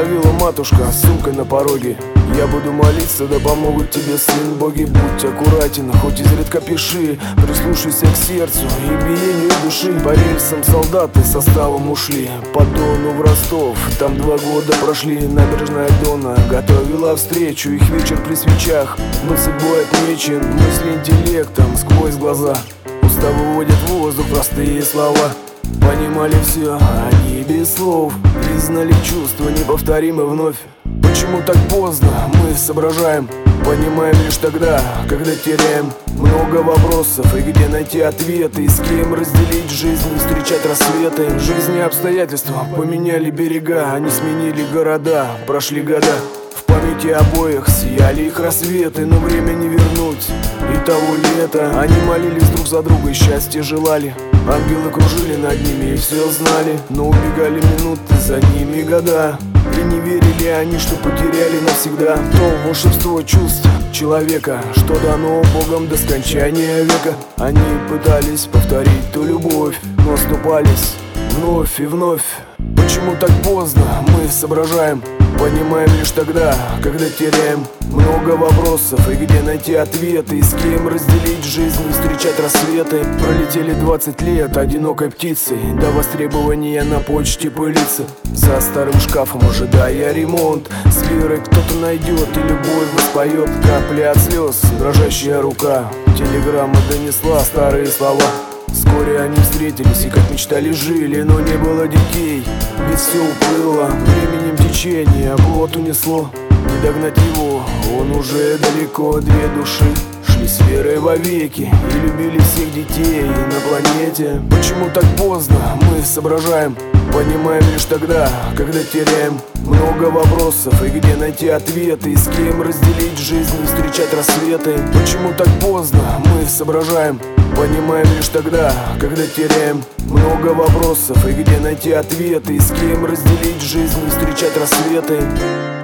остановила матушка с сумкой на пороге. Я буду молиться, да помогут тебе, сын, боги. Будь аккуратен, хоть изредка пиши, прислушайся к сердцу и биению души. По рельсам солдаты составом ушли по Дону в Ростов. Там 2 года прошли, набережная Дона готовила встречу. Их вечер при свечах был судьбой отмечен. Мысли интеллектом сквозь глаза, уста выводят в воздух простые слова. Понимали все, они без слов, признали чувства неповторимы вновь. Почему так поздно мы соображаем? Понимаем лишь тогда, когда теряем. Много вопросов, и где найти ответы, и с кем разделить жизнь и встречать рассветы. Жизни обстоятельства поменяли берега, они сменили города, прошли года. В памяти обоих сияли их рассветы, но время не вернуть и того лета. Они молились друг за друга и счастья желали. Ангелы кружили над ними и все знали, но убегали минуты, за ними года. И не верили они, что потеряли навсегда то волшебство чувств человека, что дано Богом до скончания века. Они пытались повторить ту любовь, но оступались вновь и вновь. Почему так поздно мы соображаем? Понимаем лишь тогда, когда теряем. Много вопросов, и где найти ответы, и с кем разделить жизнь и встречать рассветы. Пролетели 20 лет одинокой птицей, до востребования на почте пылится. За старым шкафом ожидая ремонт, с верой кто-то найдет и любовь воспоет. Капли от слез, дрожащая рука, телеграмма донесла старые слова. Вскоре они встретились и как мечтали жили, но не было детей, ведь все уплыло временем течения, плод унесло. Не догнать его, он уже далеко. 2 души шли с верой вовеки и любили всех детей на планете. Почему так поздно мы соображаем? Понимаем лишь тогда, когда теряем. Много вопросов, и где найти ответы, и с кем разделить жизнь и встречать рассветы. Почему так поздно мы соображаем? Понимаем лишь тогда, когда теряем. Много вопросов, и где найти ответы, и с кем разделить жизнь и встречать рассветы.